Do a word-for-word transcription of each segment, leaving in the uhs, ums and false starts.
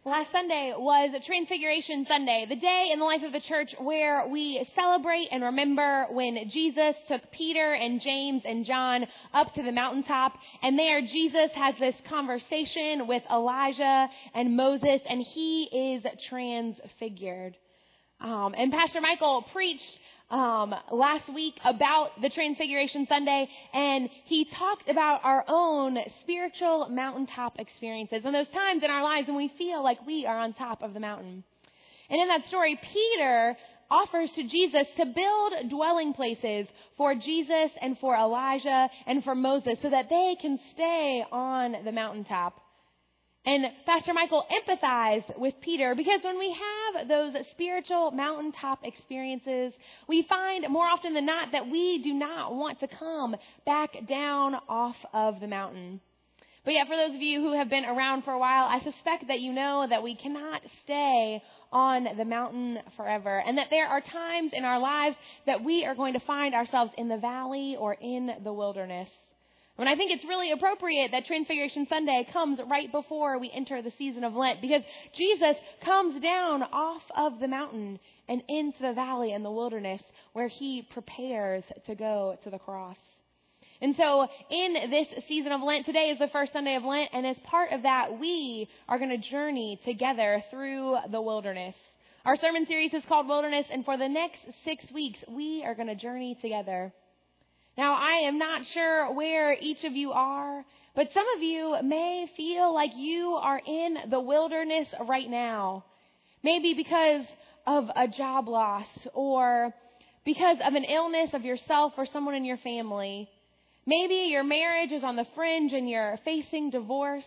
Last Sunday was Transfiguration Sunday, the day in the life of the church where we celebrate and remember when Jesus took Peter and James and John up to the mountaintop, and there Jesus has this conversation with Elijah and Moses, and he is transfigured. Um, and Pastor Michael preached Um, last week about the Transfiguration Sunday, and he talked about our own spiritual mountaintop experiences and those times in our lives when we feel like we are on top of the mountain. And in that story, Peter offers to Jesus to build dwelling places for Jesus and for Elijah and for Moses so that they can stay on the mountaintop. And Pastor Michael empathized with Peter because when we have those spiritual mountaintop experiences, we find more often than not that we do not want to come back down off of the mountain. But yet, for those of you who have been around for a while, I suspect that you know that we cannot stay on the mountain forever, and that there are times in our lives that we are going to find ourselves in the valley or in the wilderness. And I think it's really appropriate that Transfiguration Sunday comes right before we enter the season of Lent, because Jesus comes down off of the mountain and into the valley and the wilderness where he prepares to go to the cross. And so in this season of Lent, today is the first Sunday of Lent, and as part of that, we are going to journey together through the wilderness. Our sermon series is called Wilderness, and for the next six weeks, we are going to journey together. Now, I am not sure where each of you are, but some of you may feel like you are in the wilderness right now. Maybe because of a job loss or because of an illness of yourself or someone in your family. Maybe your marriage is on the fringe and you're facing divorce.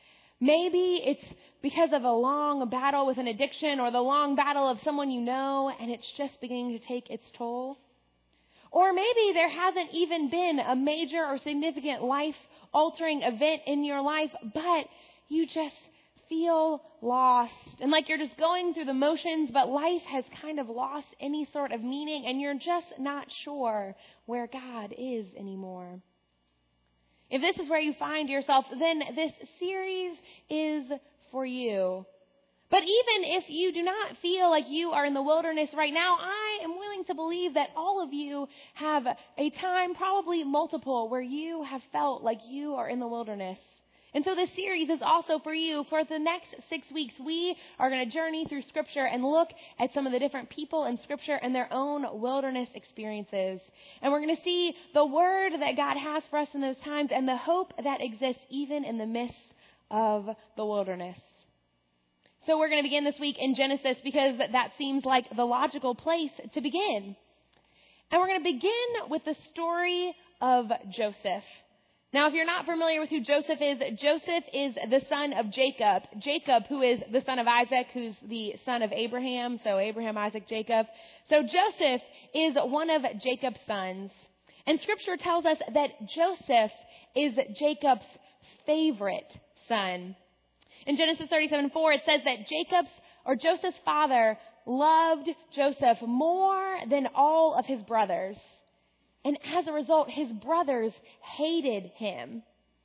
Maybe it's because of a long battle with an addiction or the long battle of someone you know and it's just beginning to take its toll. Or maybe there hasn't even been a major or significant life-altering event in your life, but you just feel lost and like you're just going through the motions, but life has kind of lost any sort of meaning and you're just not sure where God is anymore. If this is where you find yourself, then this series is for you. But even if you do not feel like you are in the wilderness right now, I am willing to believe that all of you have a time, probably multiple, where you have felt like you are in the wilderness. And so this series is also for you. For the next six weeks, we are going to journey through Scripture and look at some of the different people in Scripture and their own wilderness experiences. And we're going to see the word that God has for us in those times and the hope that exists even in the midst of the wilderness. So we're going to begin this week in Genesis because that seems like the logical place to begin. And we're going to begin with the story of Joseph. Now, if you're not familiar with who Joseph is, Joseph is the son of Jacob. Jacob, who is the son of Isaac, who's the son of Abraham. So Abraham, Isaac, Jacob. So Joseph is one of Jacob's sons. And Scripture tells us that Joseph is Jacob's favorite son. In Genesis thirty-seven four, it says that Jacob's or Joseph's father loved Joseph more than all of his brothers. And as a result, his brothers hated him.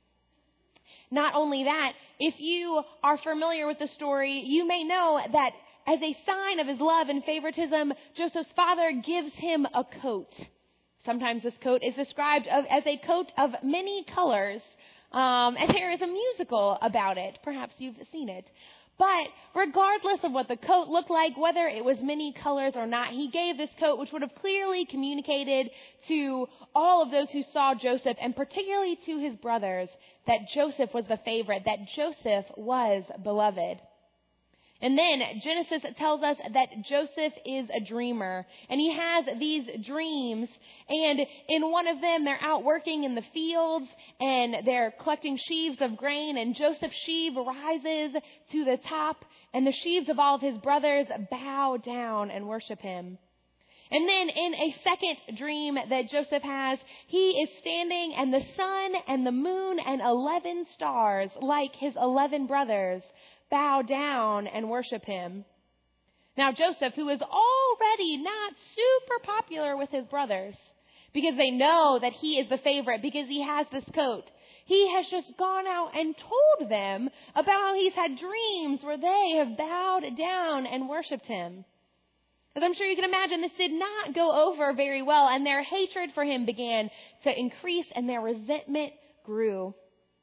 Not only that, if you are familiar with the story, you may know that as a sign of his love and favoritism, Joseph's father gives him a coat. Sometimes this coat is described of, as a coat of many colors. Um, and there is a musical about it. Perhaps you've seen it. But regardless of what the coat looked like, whether it was many colors or not, he gave this coat which would have clearly communicated to all of those who saw Joseph, and particularly to his brothers, that Joseph was the favorite, that Joseph was beloved. And then Genesis tells us that Joseph is a dreamer, and he has these dreams, and in one of them they're out working in the fields and they're collecting sheaves of grain, and Joseph's sheaf rises to the top and the sheaves of all of his brothers bow down and worship him. And then in a second dream that Joseph has, he is standing and the sun and the moon and eleven stars, like his eleven brothers, bow down and worship him. Now Joseph, who is already not super popular with his brothers, because they know that he is the favorite, because he has this coat, He has just gone out and told them about how he's had dreams where they have bowed down and worshiped him. As I'm sure you can imagine, this did not go over very well, and their hatred for him began to increase and their resentment grew.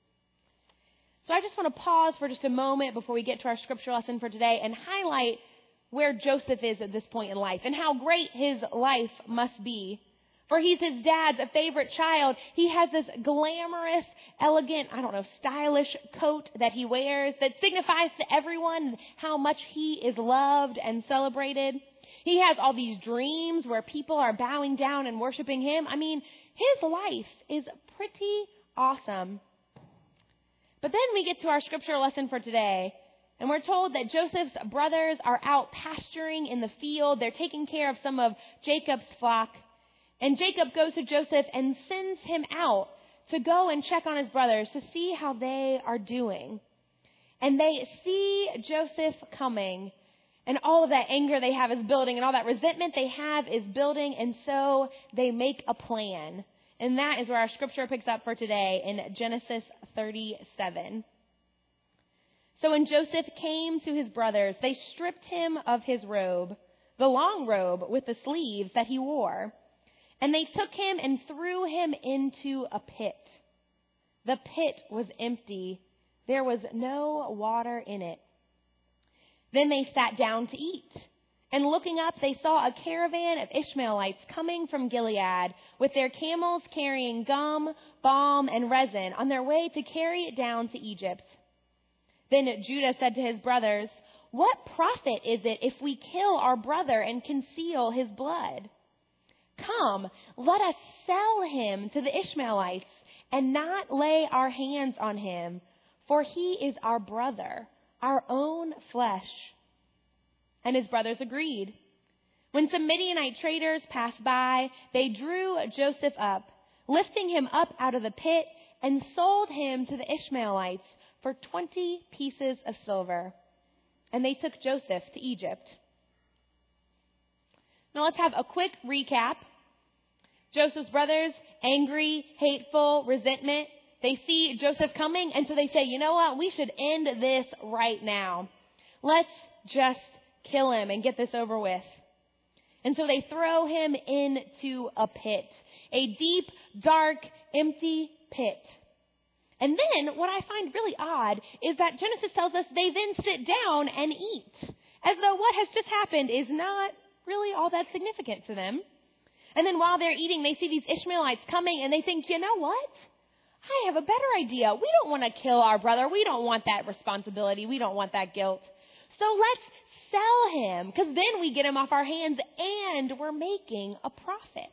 So I just want to pause for just a moment before we get to our scripture lesson for today and highlight where Joseph is at this point in life and how great his life must be. For he's his dad's favorite child. He has this glamorous, elegant, I don't know, stylish coat that he wears that signifies to everyone how much he is loved and celebrated. He has all these dreams where people are bowing down and worshiping him. I mean, his life is pretty awesome. But then we get to our scripture lesson for today, and we're told that Joseph's brothers are out pasturing in the field. They're taking care of some of Jacob's flock. And Jacob goes to Joseph and sends him out to go and check on his brothers to see how they are doing. And they see Joseph coming, and all of that anger they have is building, and all that resentment they have is building, and so they make a plan. And that is where our scripture picks up for today in Genesis thirty-seven. So when Joseph came to his brothers, they stripped him of his robe, the long robe with the sleeves that he wore. And they took him and threw him into a pit. The pit was empty. There was no water in it. Then they sat down to eat. And looking up, they saw a caravan of Ishmaelites coming from Gilead with their camels carrying gum, balm, and resin on their way to carry it down to Egypt. Then Judah said to his brothers, "What profit is it if we kill our brother and conceal his blood? Come, let us sell him to the Ishmaelites and not lay our hands on him, for he is our brother, our own flesh." And his brothers agreed. When some Midianite traders passed by, they drew Joseph up, lifting him up out of the pit, and sold him to the Ishmaelites for twenty pieces of silver. And they took Joseph to Egypt. Now let's have a quick recap. Joseph's brothers, angry, hateful, resentment. They see Joseph coming, and so they say, you know what? We should end this right now. Let's just kill him and get this over with. And so they throw him into a pit, a deep, dark, empty pit. And then what I find really odd is that Genesis tells us they then sit down and eat, as though what has just happened is not really all that significant to them. And then while they're eating, they see these Ishmaelites coming, and they think, you know what? I have a better idea. We don't want to kill our brother. We don't want that responsibility. We don't want that guilt. So let's sell him, because then we get him off our hands, and we're making a profit.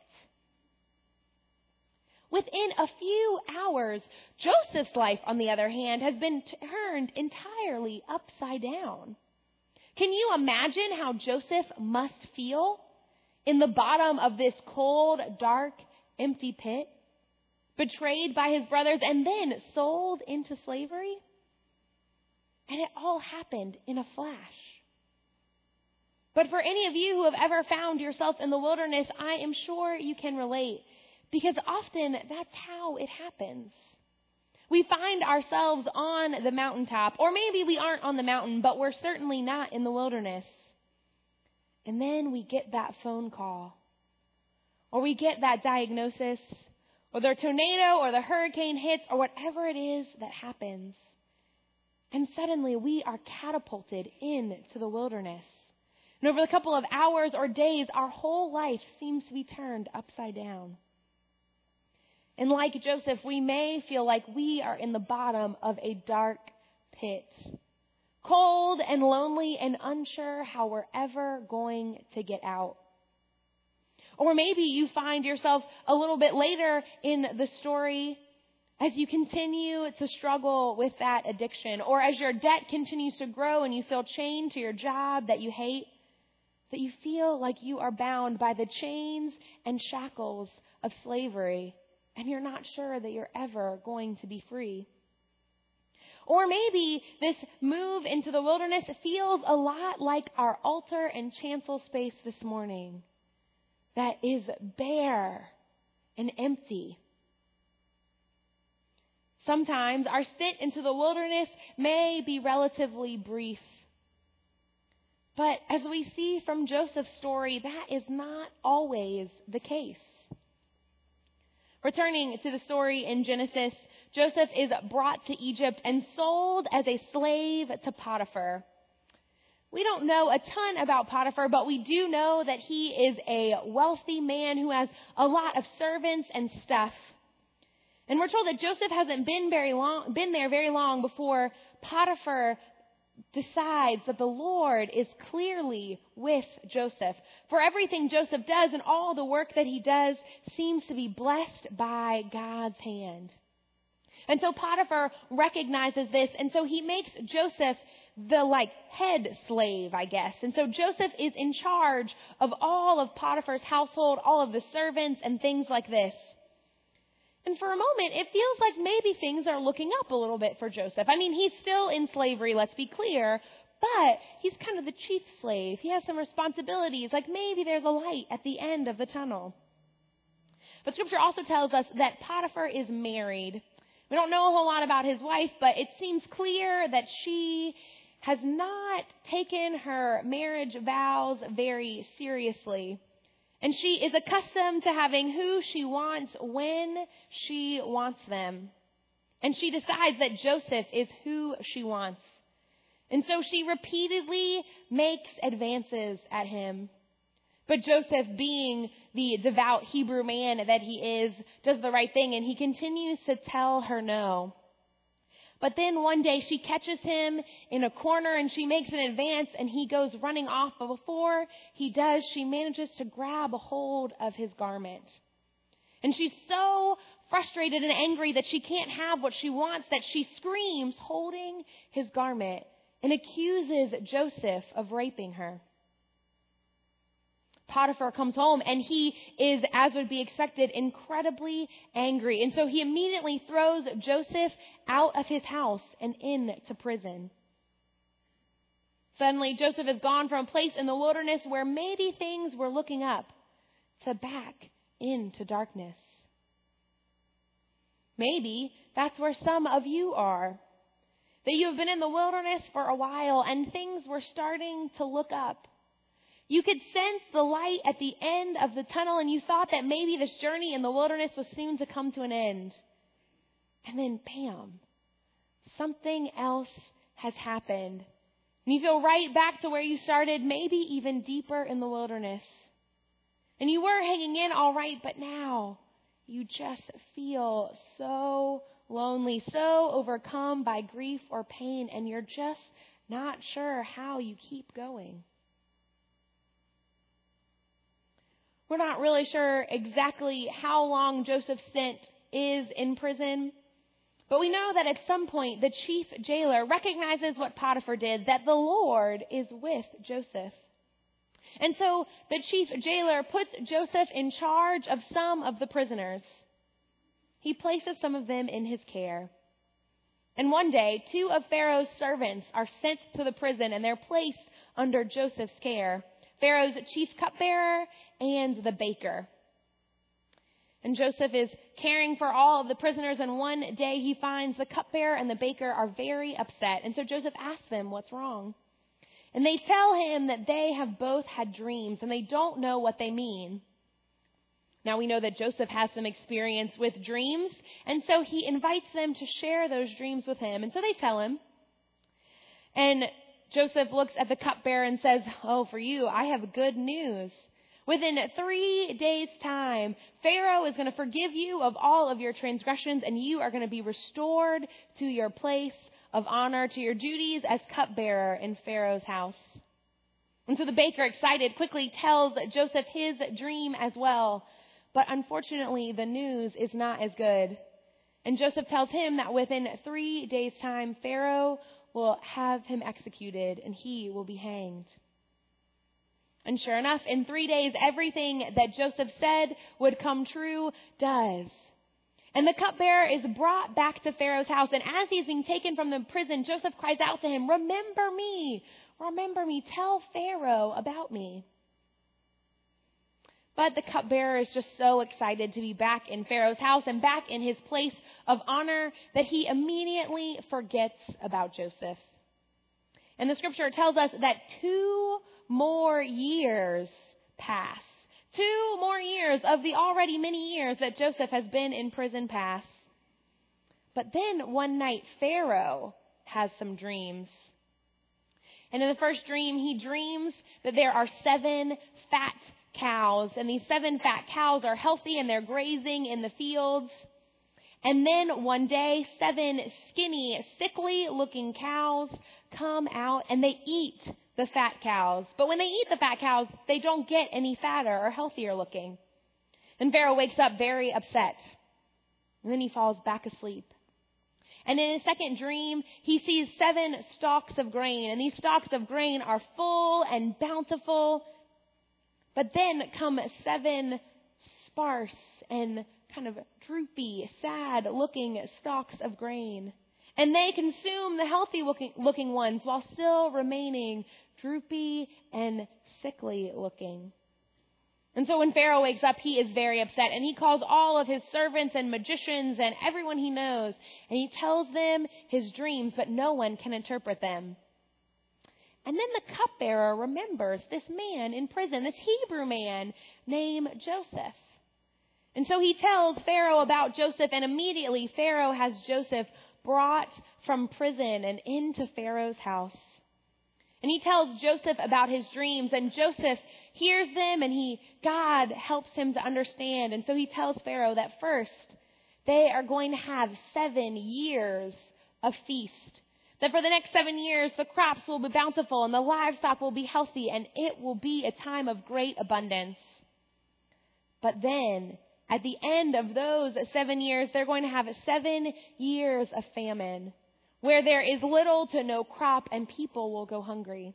Within a few hours, Joseph's life, on the other hand, has been turned entirely upside down. Can you imagine how Joseph must feel in the bottom of this cold, dark, empty pit, betrayed by his brothers, and then sold into slavery? And it all happened in a flash. But for any of you who have ever found yourself in the wilderness, I am sure you can relate, because often that's how it happens. We find ourselves on the mountaintop, or maybe we aren't on the mountain, but we're certainly not in the wilderness. And then we get that phone call, or we get that diagnosis, or the tornado or the hurricane hits, or whatever it is that happens. And suddenly we are catapulted into the wilderness. And over a couple of hours or days, our whole life seems to be turned upside down. And like Joseph, we may feel like we are in the bottom of a dark pit, cold and lonely and unsure how we're ever going to get out. Or maybe you find yourself a little bit later in the story as you continue to struggle with that addiction, or as your debt continues to grow and you feel chained to your job that you hate, that you feel like you are bound by the chains and shackles of slavery, and you're not sure that you're ever going to be free. Or maybe this move into the wilderness feels a lot like our altar and chancel space this morning, that is bare and empty. Sometimes our stint into the wilderness may be relatively brief. But as we see from Joseph's story, that is not always the case. Returning to the story in Genesis, Joseph is brought to Egypt and sold as a slave to Potiphar. We don't know a ton about Potiphar, but we do know that he is a wealthy man who has a lot of servants and stuff. And we're told that Joseph hasn't been very long, been there very long before Potiphar decides that the Lord is clearly with Joseph. For everything Joseph does and all the work that he does seems to be blessed by God's hand. And so Potiphar recognizes this, and so he makes Joseph the like head slave, I guess. And so Joseph is in charge of all of Potiphar's household, all of the servants and things like this. And for a moment, it feels like maybe things are looking up a little bit for Joseph. I mean, he's still in slavery, let's be clear, but he's kind of the chief slave. He has some responsibilities, like maybe there's a light at the end of the tunnel. But Scripture also tells us that Potiphar is married. We don't know a whole lot about his wife, but it seems clear that she has not taken her marriage vows very seriously. And she is accustomed to having who she wants when she wants them. And she decides that Joseph is who she wants. And so she repeatedly makes advances at him. But Joseph, being the devout Hebrew man that he is, does the right thing, and he continues to tell her no. But then one day she catches him in a corner and she makes an advance and he goes running off. But before he does, she manages to grab a hold of his garment. And she's so frustrated and angry that she can't have what she wants that she screams, holding his garment, and accuses Joseph of raping her. Potiphar comes home and he is, as would be expected, incredibly angry. And so he immediately throws Joseph out of his house and into prison. Suddenly, Joseph has gone from a place in the wilderness where maybe things were looking up to back into darkness. Maybe that's where some of you are. That you have been in the wilderness for a while and things were starting to look up. You could sense the light at the end of the tunnel and you thought that maybe this journey in the wilderness was soon to come to an end. And then, bam, something else has happened. And you feel right back to where you started, maybe even deeper in the wilderness. And you were hanging in all right, but now you just feel so lonely, so overcome by grief or pain, and you're just not sure how you keep going. We're not really sure exactly how long Joseph's stint is in prison, but we know that at some point the chief jailer recognizes what Potiphar did, that the Lord is with Joseph. And so the chief jailer puts Joseph in charge of some of the prisoners. He places some of them in his care. And one day, two of Pharaoh's servants are sent to the prison and they're placed under Joseph's care. Pharaoh's chief cupbearer and the baker. And Joseph is caring for all of the prisoners, and one day he finds the cupbearer and the baker are very upset. And so Joseph asks them what's wrong. And they tell him that they have both had dreams and they don't know what they mean. Now we know that Joseph has some experience with dreams, and so he invites them to share those dreams with him. And so they tell him. And Joseph looks at the cupbearer and says, "Oh, for you, I have good news. Within three days' time, Pharaoh is going to forgive you of all of your transgressions, and you are going to be restored to your place of honor, to your duties as cupbearer in Pharaoh's house." And so the baker, excited, quickly tells Joseph his dream as well. But unfortunately, the news is not as good. And Joseph tells him that within three days' time, Pharaoh will have him executed and he will be hanged. And sure enough, in three days, everything that Joseph said would come true does. And the cupbearer is brought back to Pharaoh's house. And as he's being taken from the prison, Joseph cries out to him, "Remember me, remember me, tell Pharaoh about me." But the cupbearer is just so excited to be back in Pharaoh's house and back in his place of honor that he immediately forgets about Joseph. And the scripture tells us that two more years pass. Two more years of the already many years that Joseph has been in prison pass. But then one night, Pharaoh has some dreams. And in the first dream, he dreams that there are seven fat cows. And these seven fat cows are healthy and they're grazing in the fields. And then one day, seven skinny, sickly-looking cows come out and they eat the fat cows. But when they eat the fat cows, they don't get any fatter or healthier looking. And Pharaoh wakes up very upset. And then he falls back asleep. And in his second dream, he sees seven stalks of grain. And these stalks of grain are full and bountiful. But then come seven sparse and kind of droopy, sad-looking stalks of grain. And they consume the healthy-looking ones while still remaining droopy and sickly-looking. And so when Pharaoh wakes up, he is very upset. And he calls all of his servants and magicians and everyone he knows. And he tells them his dreams, but no one can interpret them. And then the cupbearer remembers this man in prison, this Hebrew man named Joseph. And so he tells Pharaoh about Joseph, and immediately Pharaoh has Joseph brought from prison and into Pharaoh's house. And he tells Joseph about his dreams, and Joseph hears them, and he God helps him to understand. And so he tells Pharaoh that first, they are going to have seven years of feast. That for the next seven years, the crops will be bountiful, and the livestock will be healthy, and it will be a time of great abundance. But then, at the end of those seven years, they're going to have seven years of famine, where there is little to no crop and people will go hungry.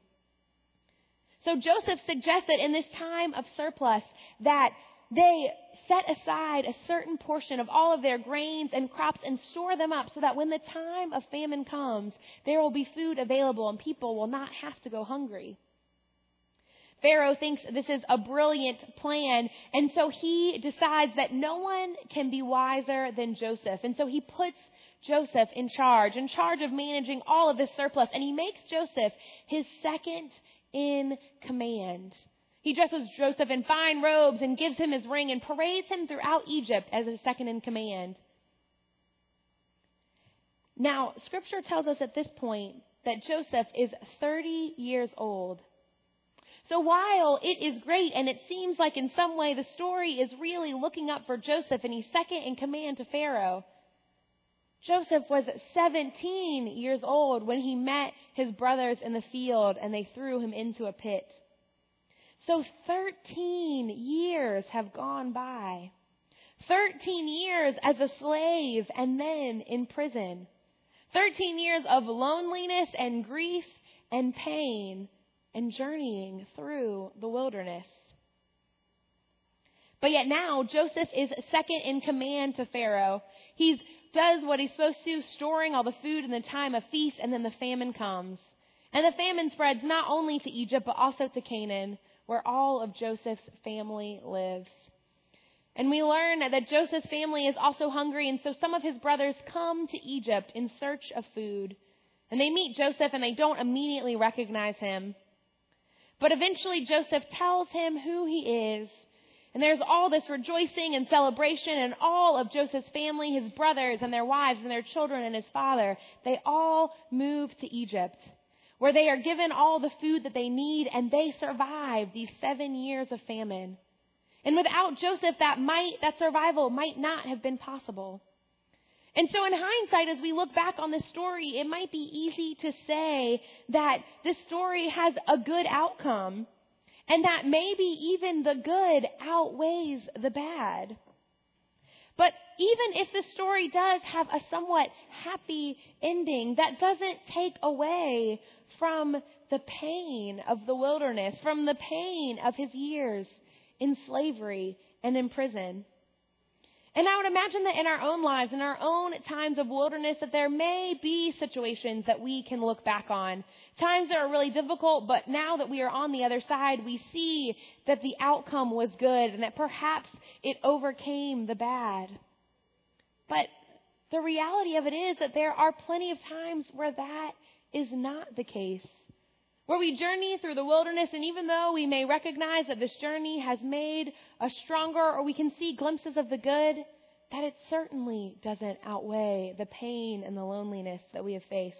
So Joseph suggests that in this time of surplus that they set aside a certain portion of all of their grains and crops and store them up so that when the time of famine comes, there will be food available and people will not have to go hungry. Pharaoh thinks this is a brilliant plan, and so he decides that no one can be wiser than Joseph. And so he puts Joseph in charge, in charge of managing all of this surplus, and he makes Joseph his second in command. He dresses Joseph in fine robes and gives him his ring and parades him throughout Egypt as his second in command. Now, Scripture tells us at this point that Joseph is thirty years old. So while it is great and it seems like in some way the story is really looking up for Joseph and he's second in command to Pharaoh, Joseph was seventeen years old when he met his brothers in the field and they threw him into a pit. So thirteen years have gone by. thirteen years as a slave and then in prison. thirteen years of loneliness and grief and pain and journeying through the wilderness. But yet now Joseph is second in command to Pharaoh. He does what he's supposed to, storing all the food in the time of feast, and then the famine comes. And the famine spreads not only to Egypt, but also to Canaan, where all of Joseph's family lives. And we learn that Joseph's family is also hungry, and so some of his brothers come to Egypt in search of food. And they meet Joseph, and they don't immediately recognize him. But eventually Joseph tells him who he is. And there's all this rejoicing and celebration, and all of Joseph's family, his brothers and their wives and their children and his father, they all move to Egypt, where they are given all the food that they need, and they survive these seven years of famine. And without Joseph, that might, that survival might not have been possible. And so in hindsight, as we look back on this story, it might be easy to say that this story has a good outcome, and that maybe even the good outweighs the bad. But even if the story does have a somewhat happy ending, that doesn't take away from the pain of the wilderness, from the pain of his years in slavery and in prison. And I would imagine that in our own lives, in our own times of wilderness, that there may be situations that we can look back on. Times that are really difficult, but now that we are on the other side, we see that the outcome was good and that perhaps it overcame the bad. But the reality of it is that there are plenty of times where that is not the case. Where we journey through the wilderness, and even though we may recognize that this journey has made us stronger, or we can see glimpses of the good, that it certainly doesn't outweigh the pain and the loneliness that we have faced.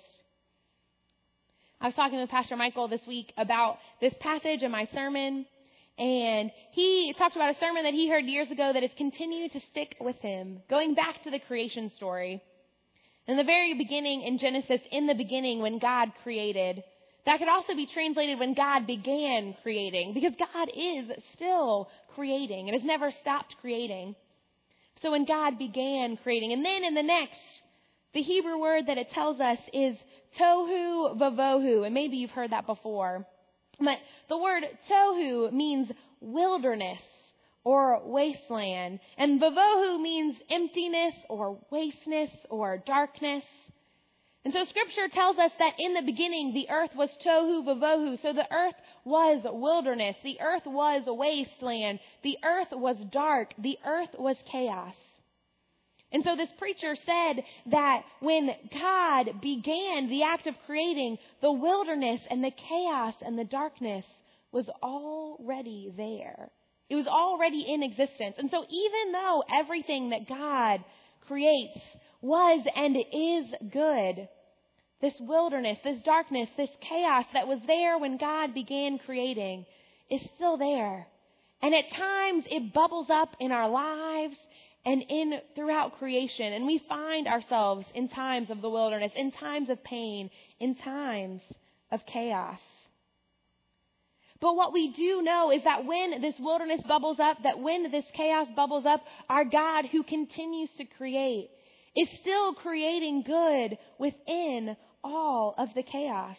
I was talking with Pastor Michael this week about this passage in my sermon, and he talked about a sermon that he heard years ago that has continued to stick with him, going back to the creation story. In the very beginning in Genesis, in the beginning when God created, that could also be translated when God began creating, because God is still creating and has never stopped creating. So when God began creating, and then in the next, the Hebrew word that it tells us is tohu vavohu, and maybe you've heard that before. But the word tohu means wilderness or wasteland, and vavohu means emptiness or wasteness or darkness. And so Scripture tells us that in the beginning, the earth was tohu vavohu. So the earth was wilderness. The earth was a wasteland. The earth was dark. The earth was chaos. And so this preacher said that when God began the act of creating, the wilderness and the chaos and the darkness was already there. It was already in existence. And so even though everything that God creates was and is good, this wilderness, this darkness, this chaos that was there when God began creating is still there. And at times it bubbles up in our lives and in throughout creation. And we find ourselves in times of the wilderness, in times of pain, in times of chaos. But what we do know is that when this wilderness bubbles up, that when this chaos bubbles up, our God who continues to create is still creating good within all of the chaos.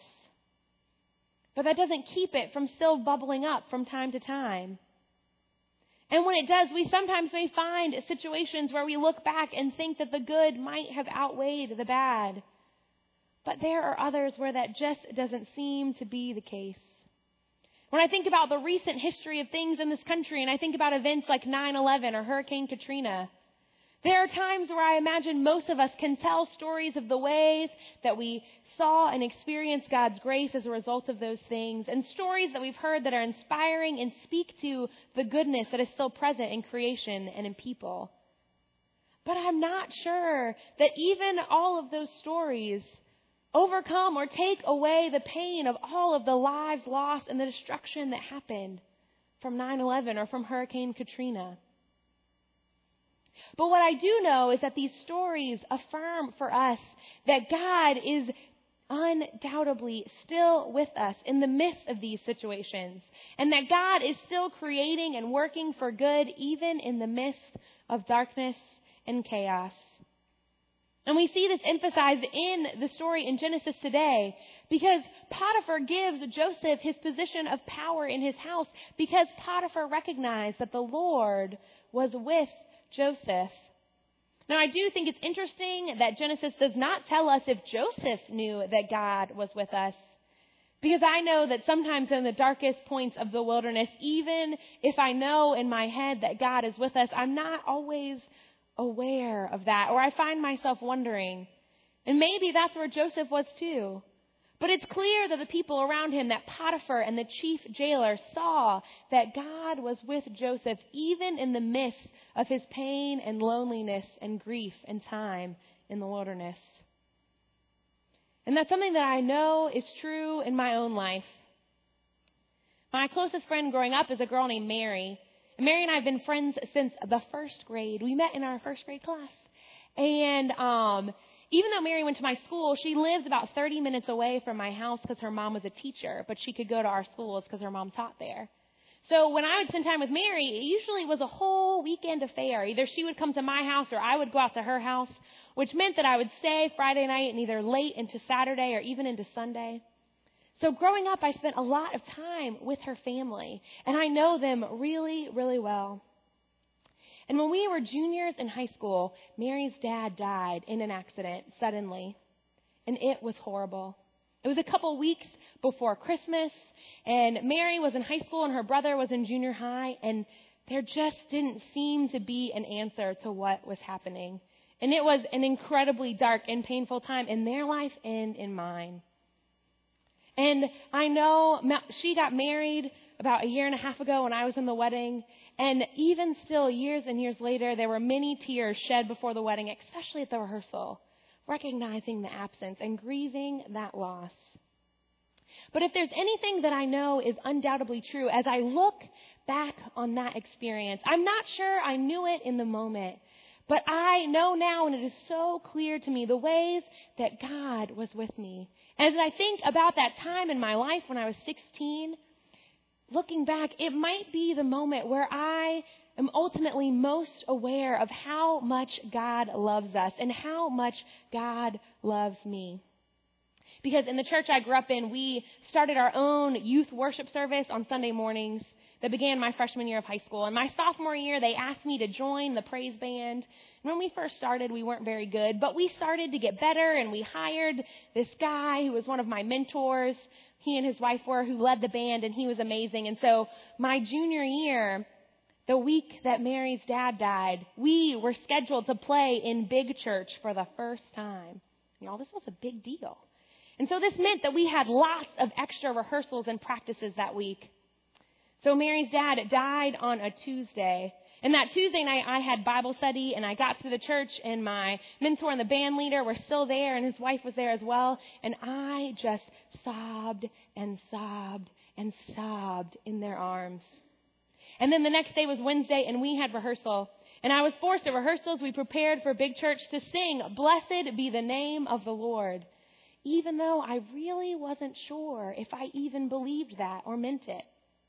But that doesn't keep it from still bubbling up from time to time. And when it does, we sometimes may find situations where we look back and think that the good might have outweighed the bad. But there are others where that just doesn't seem to be the case. When I think about the recent history of things in this country, and I think about events like nine eleven or Hurricane Katrina, there are times where I imagine most of us can tell stories of the ways that we saw and experienced God's grace as a result of those things, and stories that we've heard that are inspiring and speak to the goodness that is still present in creation and in people. But I'm not sure that even all of those stories overcome or take away the pain of all of the lives lost and the destruction that happened from nine eleven or from Hurricane Katrina. But what I do know is that these stories affirm for us that God is undoubtedly still with us in the midst of these situations, and that God is still creating and working for good even in the midst of darkness and chaos. And we see this emphasized in the story in Genesis today, because Potiphar gives Joseph his position of power in his house because Potiphar recognized that the Lord was with Joseph. Now, I do think it's interesting that Genesis does not tell us if Joseph knew that God was with us, because I know that sometimes in the darkest points of the wilderness, even if I know in my head that God is with us, I'm not always aware of that, or I find myself wondering. And maybe that's where Joseph was too. But it's clear that the people around him, that Potiphar and the chief jailer, saw that God was with Joseph even in the midst of his pain and loneliness and grief and time in the wilderness. And that's something that I know is true in my own life. My closest friend growing up is a girl named Mary. And Mary and I have been friends since the first grade. We met in our first grade class. And um, even though Mary went to my school, she lived about thirty minutes away from my house because her mom was a teacher, but she could go to our schools because her mom taught there. So when I would spend time with Mary, it usually was a whole weekend affair. Either she would come to my house or I would go out to her house, which meant that I would stay Friday night and either late into Saturday or even into Sunday. So growing up, I spent a lot of time with her family, and I know them really, really well. And when we were juniors in high school, Mary's dad died in an accident suddenly. And it was horrible. It was a couple weeks before Christmas, and Mary was in high school and her brother was in junior high, and there just didn't seem to be an answer to what was happening. And it was an incredibly dark and painful time in their life and in mine. And I know she got married about a year and a half ago when I was in the wedding. And even still, years and years later, there were many tears shed before the wedding, especially at the rehearsal, recognizing the absence and grieving that loss. But if there's anything that I know is undoubtedly true, as I look back on that experience, I'm not sure I knew it in the moment, but I know now, and it is so clear to me, the ways that God was with me. As I think about that time in my life when I was sixteen, looking back, it might be the moment where I am ultimately most aware of how much God loves us and how much God loves me. Because in the church I grew up in, we started our own youth worship service on Sunday mornings that began my freshman year of high school. And my sophomore year, they asked me to join the praise band. And when we first started, we weren't very good, but we started to get better, and we hired this guy who was one of my mentors. He and his wife were, who led the band, and he was amazing. And so my junior year, the week that Mary's dad died, we were scheduled to play in big church for the first time. Y'all, this was a big deal. And so this meant that we had lots of extra rehearsals and practices that week. So Mary's dad died on a Tuesday. And that Tuesday night, I had Bible study, and I got to the church, and my mentor and the band leader were still there, and his wife was there as well. And I just sobbed and sobbed and sobbed in their arms. And then the next day was Wednesday, and we had rehearsal. And I was forced at rehearsals. We prepared for big church to sing, "Blessed be the name of the Lord," even though I really wasn't sure if I even believed that or meant it.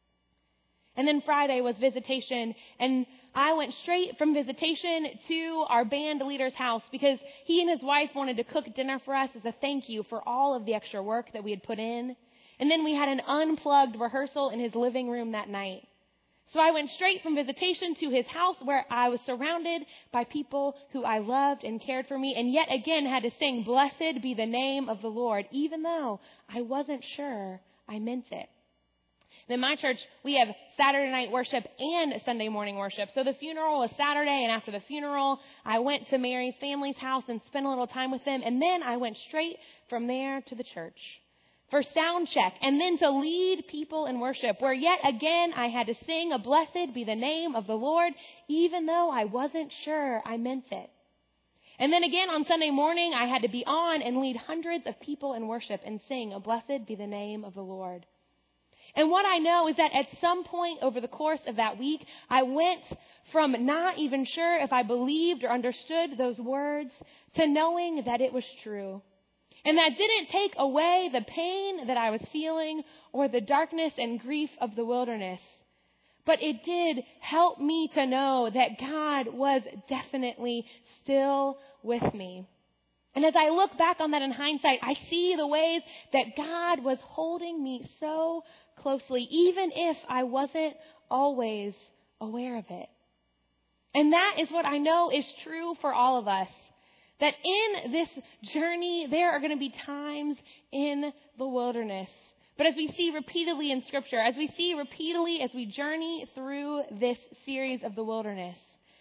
And then Friday was visitation, and I went straight from visitation to our band leader's house because he and his wife wanted to cook dinner for us as a thank you for all of the extra work that we had put in. And then we had an unplugged rehearsal in his living room that night. So I went straight from visitation to his house, where I was surrounded by people who I loved and cared for me, and yet again had to sing, "Blessed be the name of the Lord," even though I wasn't sure I meant it. In my church, we have Saturday night worship and Sunday morning worship. So the funeral was Saturday, and after the funeral, I went to Mary's family's house and spent a little time with them. And then I went straight from there to the church for sound check, and then to lead people in worship, where yet again I had to sing a "Blessed be the name of the Lord," even though I wasn't sure I meant it. And then again on Sunday morning, I had to be on and lead hundreds of people in worship and sing a "Blessed be the name of the Lord." And what I know is that at some point over the course of that week, I went from not even sure if I believed or understood those words to knowing that it was true. And that didn't take away the pain that I was feeling or the darkness and grief of the wilderness. But it did help me to know that God was definitely still with me. And as I look back on that in hindsight, I see the ways that God was holding me so closely, even if I wasn't always aware of it. And that is what I know is true for all of us. That in this journey, there are going to be times in the wilderness. But as we see repeatedly in Scripture, as we see repeatedly as we journey through this series of the wilderness,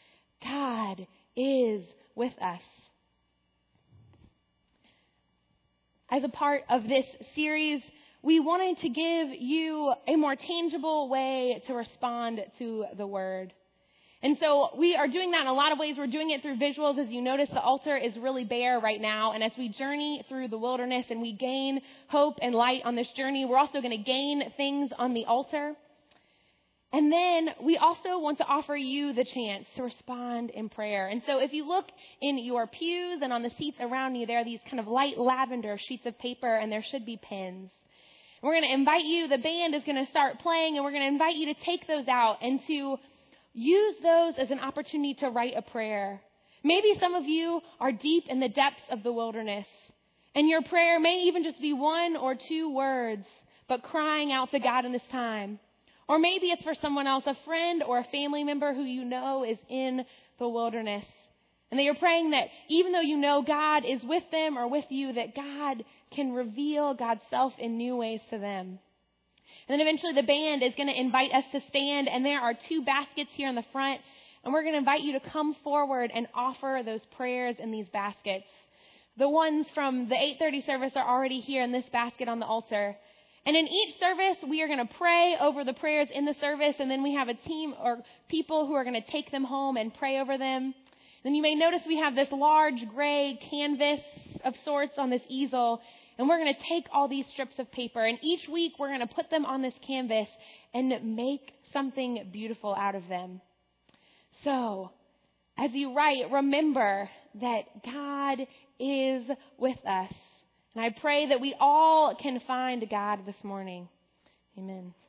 God is with us. As a part of this series, we wanted to give you a more tangible way to respond to the Word. And so we are doing that in a lot of ways. We're doing it through visuals. As you notice, the altar is really bare right now. And as we journey through the wilderness and we gain hope and light on this journey, we're also going to gain things on the altar. And then we also want to offer you the chance to respond in prayer. And so if you look in your pews and on the seats around you, there are these kind of light lavender sheets of paper, and there should be pens. We're going to invite you, the band is going to start playing, and we're going to invite you to take those out and to use those as an opportunity to write a prayer. Maybe some of you are deep in the depths of the wilderness, and your prayer may even just be one or two words, but crying out to God in this time. Or maybe it's for someone else, a friend or a family member who you know is in the wilderness. And that you're praying that even though you know God is with them or with you, that God can reveal God's self in new ways to them. And then eventually the band is going to invite us to stand, and there are two baskets here in the front, and we're going to invite you to come forward and offer those prayers in these baskets. The ones from the eight thirty service are already here in this basket on the altar. And in each service, we are going to pray over the prayers in the service, and then we have a team or people who are going to take them home and pray over them. Then you may notice we have this large gray canvas of sorts on this easel, and we're going to take all these strips of paper, and each week we're going to put them on this canvas and make something beautiful out of them. So, as you write, remember that God is with us. And I pray that we all can find God this morning. Amen.